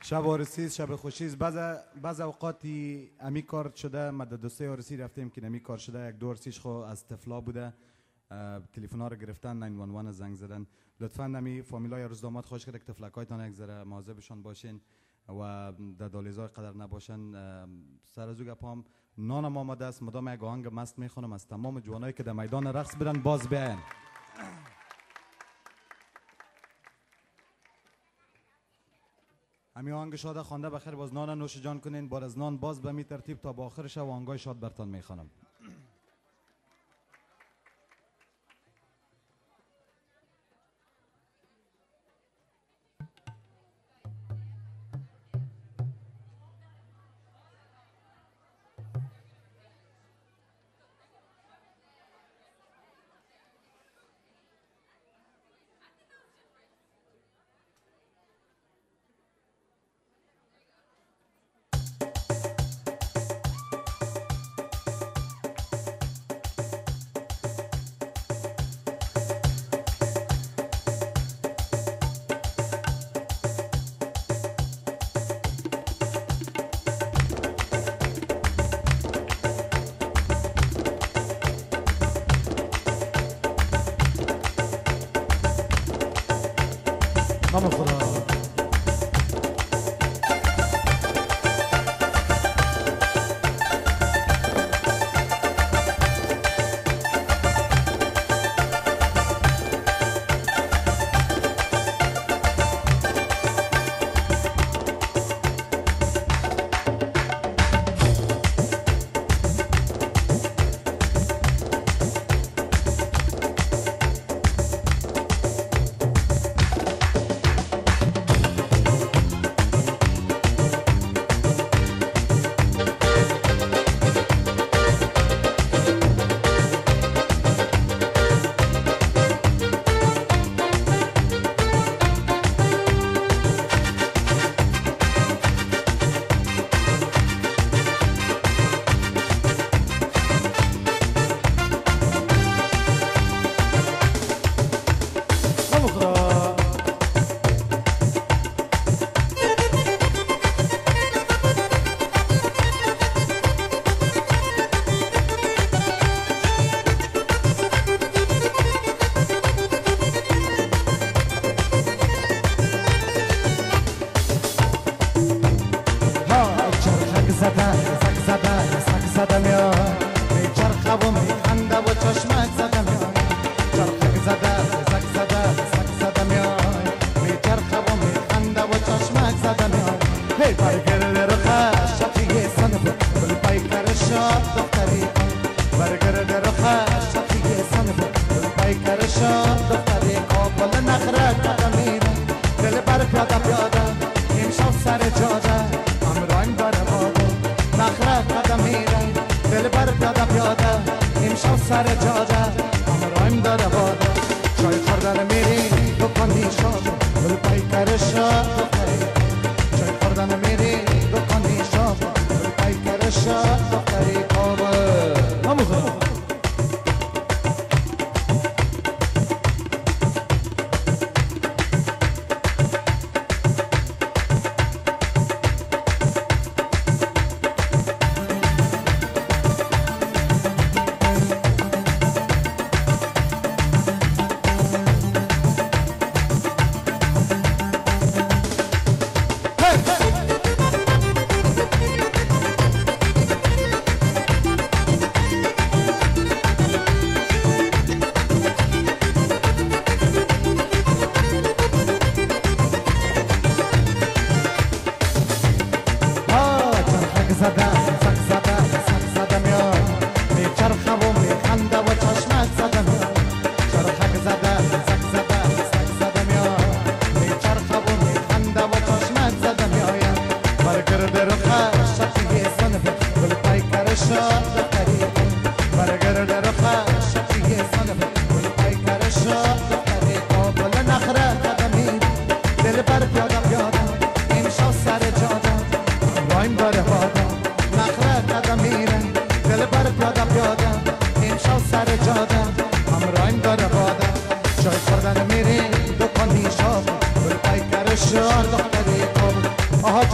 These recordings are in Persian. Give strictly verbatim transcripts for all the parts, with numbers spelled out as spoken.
شب عروسی شب خوشی است. بعض بعض اوقاتی امی کار شده، ما در دوسته عروسی رفتیم که امی کار شده، یک دو عروسیش خو از طفلا بوده، تلفن ها رو گرفتن، نه یک یک زنگ زدن. لطفا نمی فامیلای عروس داماد خواهش کرده که تفلکایتان یک ذره مواظبشان باشین و در دالیزای قدر نباشن. سر از او گپام نانم آماده است، مدام یک آهنگ مست میخونم از تمام جوانایی که در میدان رقص بدن باز بیاین. امی آهنگ شاد خوانده بخیر باز نان نوش جان کنین. بار از نان باز به می ترتیب تا با آخر شب آهنگای شاد برتان میخوانم. Vamos خدا.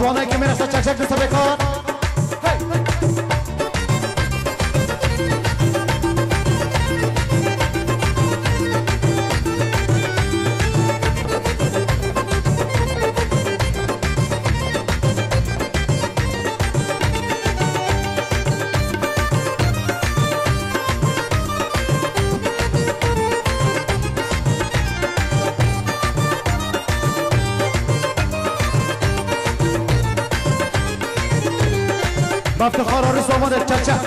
جوانایی که میرسه چک چک دسته بکن بافتخار آرز آماده چک چک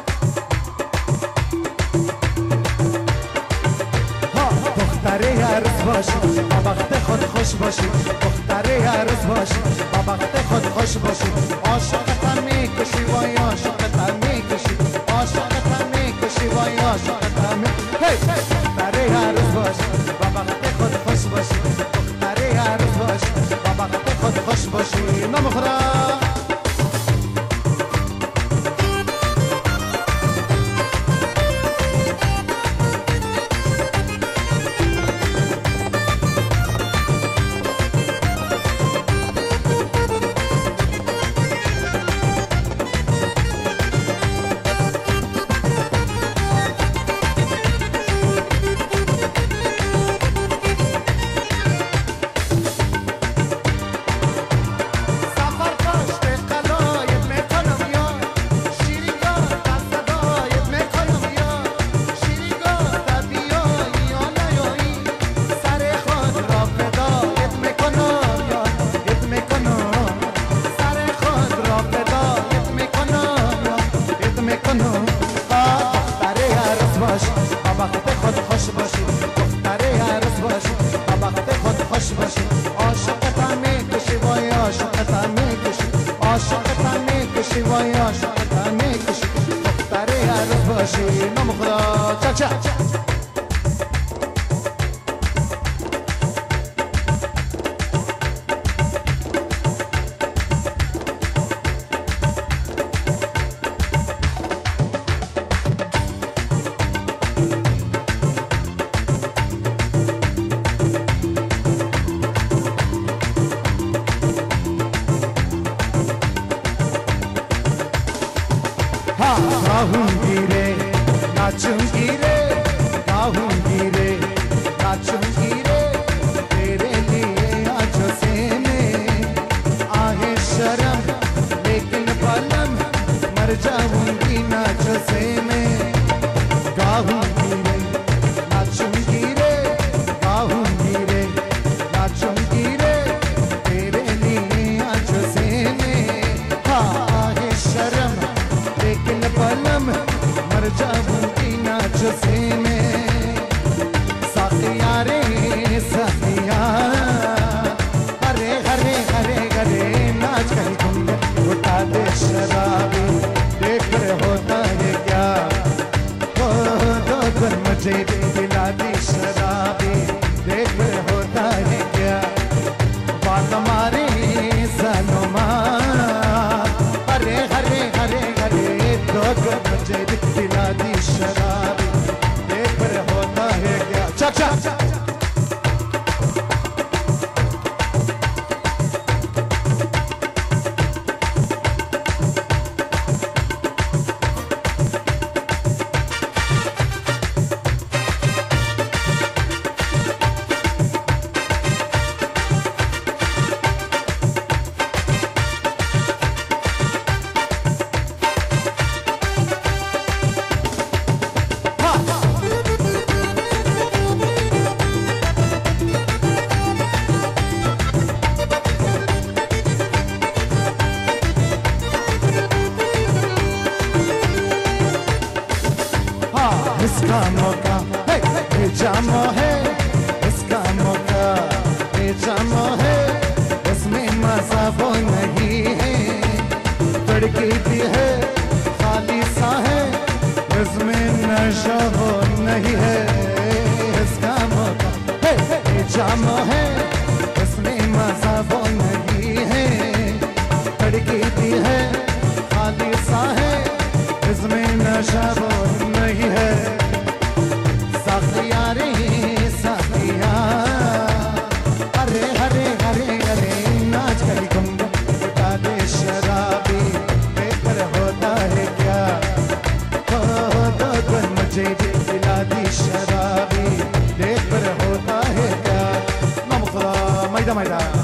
دختره عروس باشی با وقت خود خوش باشی دختره عروس باشی با وقت خود خوش باشی عاشقتم میکشی وای عاشقتم میکشی عاشقتم میکشی وای عاشقتم میکشی دختره عروس باشی با وقت خود خوش باشی دختره عروس باشی با وقت خود خوش باشی نمخورم गाऊंगी रे नाचूंगी रे गाऊंगी रे नाचूंगी रे तेरे लिए आज से में आहे शर्म लेकिन पलम मर जाऊंगी नाच से में गाऊंगी रे नाचूंगी रे गाऊंगी रे नाचूंगी रे तेरे लिए आज से में आहे शर्म लेकिन पलम मर जाऊंगी नाच से में साथिया रे साथिया हरे हरे हरे हरे नाच कहीं घूम उठा दे शराबी देख रहे होता है क्या हो दो दिन मुझे दिला दी शराबी देख रहे होता है क्या बात हमारी सनुमा हरे हरे हरे हरे दो दिन मुझे दिला दी शराबी देख रहे होता है क्या चक चक इसका मौका बेजामा है इसका मौका बेजामा है इसमें मजा वो नहीं है तड़की भी है खाली सा है इसमें नशा वो नहीं है इसका मौका बेजामा है इसमें मजा वो नहीं है तड़की भी है खाली सा है इसमें नशा वो नहीं है साथिया रे साथिया हरे हरे हरे हरे नाच करी घूम مایده مایده